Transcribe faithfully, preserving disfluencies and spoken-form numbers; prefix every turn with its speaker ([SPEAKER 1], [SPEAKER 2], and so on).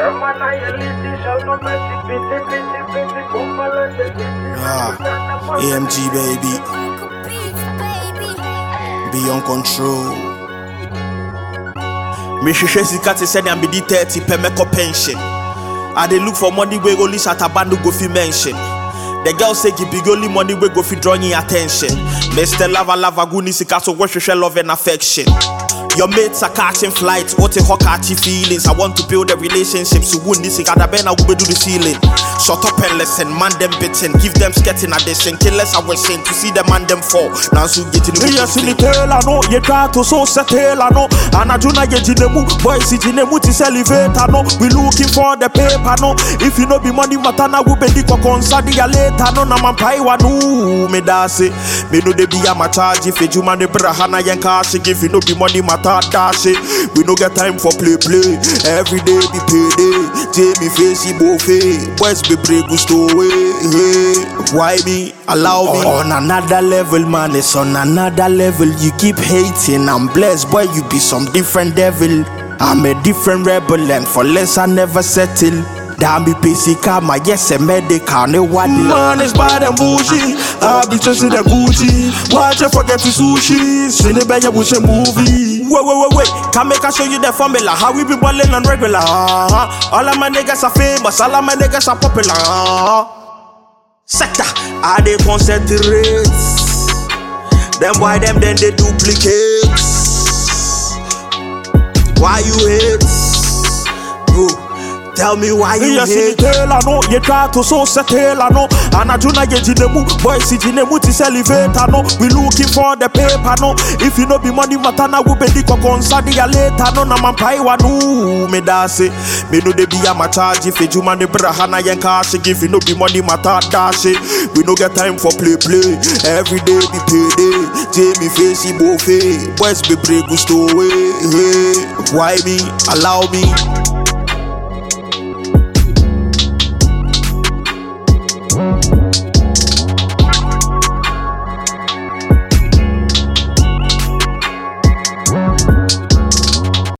[SPEAKER 1] Ah, A M G baby, be on control. Me sheshe sika te send am be di thirty per meko pension. I dey look for money we only Shatabando go fi mention. The girl say give big only money we go fi draw your attention. Mister Lava Lava Guni sika so we share love and affection. Your mates are catching flights, what a hot catchy feelings. I want to build a relationship, so wouldn't this got a ben I will do the ceiling. Shut up and listen, man them bitten, give them sketching addition, killers I was saying to see the man them fall. Now so getting the yes in the tail, I know you try to so settle, I know. And I do not get in the mood, boys in the mood is elevator, no. We looking for the paper, no. If you know be money matana, we be the concern ya later, no. Na man pay one, me da say, me no de be a my charge if you man the brahana yan cash, if you know be money matana. We no get time for play play. Every day be payday. Jamie facey buffet. Boys be break gusto away. Hey, why me? Allow me. On another level, man. It's on another level. You keep hating. I'm blessed, boy. You be some different devil. I'm a different rebel, and for less I never settle. Damn be P C karma, yes, a medical, no one. Man is bad and bougie. I be just in the Gucci. Watch you forget the sushi. See the better watch a movie. Wait, wait, wait, wait. Can make I show you the formula? How we be balling on regular? All of my niggas are famous. All of my niggas are popular. Sector, I they concentrate. Them why them then they duplicate. Why you hate? Bro. Tell me why you yes, hate. Tell I know you try to so settle I know. And I do not get in the mood. Boys sit in the mood is elevator no. We looking for the paper no. If you know be money matana we be the concern ya later no. Na man pay one me da say. Me no de be a my charge if you man the brahana yan cash. If you know be money mata dash. We no get time for play play. Every day be payday. Jamie facey buffet. Boys be break gusto away. Hey, why me? Allow me.